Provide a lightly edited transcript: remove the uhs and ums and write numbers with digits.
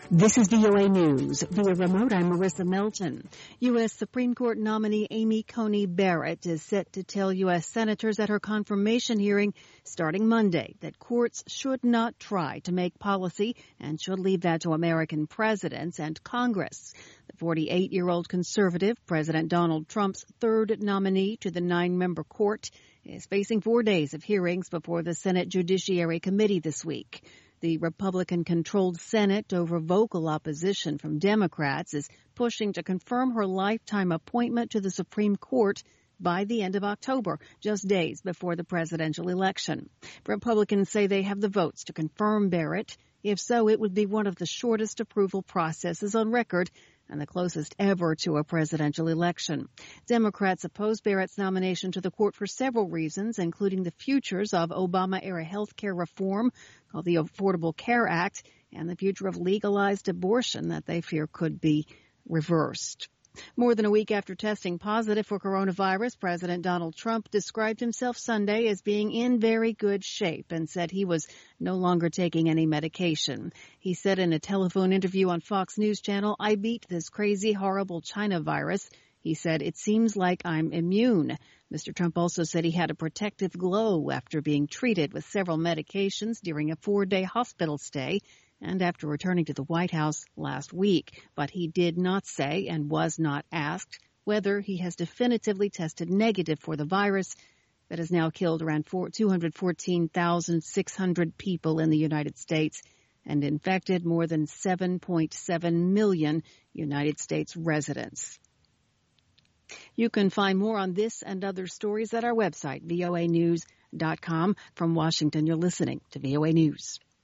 This is VOA News. Via remote, I'm Marissa Melton. U.S. Supreme Court nominee Amy Coney Barrett is set to tell U.S. senators at her confirmation hearing starting Monday that courts should not try to make policy and should leave that to American presidents and Congress. The 48-year-old conservative, President Donald Trump's third nominee to the 9-member court, is facing 4 days of hearings before the Senate Judiciary Committee this week. The Republican-controlled Senate, over vocal opposition from Democrats, is pushing to confirm her lifetime appointment to the Supreme Court by the end of October, just days before the presidential election. Republicans say they have the votes to confirm Barrett. If so, it would be one of the shortest approval processes on record and the closest ever to a presidential election. Democrats oppose Barrett's nomination to the court for several reasons, including the futures of Obama-era health care reform, called the Affordable Care Act, and the future of legalized abortion that they fear could be reversed. More than a week after testing positive for coronavirus, President Donald Trump described himself Sunday as being in very good shape and said he was no longer taking any medication. He said in a telephone interview on Fox News Channel, "I beat this crazy, horrible China virus." He said, "It seems like I'm immune." Mr. Trump also said he had a protective glow after being treated with several medications during a 4-day hospital stay and after returning to the White House last week. But he did not say and was not asked whether he has definitively tested negative for the virus that has now killed around 214,600 people in the United States and infected more than 7.7 million United States residents. You can find more on this and other stories at our website, voanews.com. From Washington, you're listening to VOA News.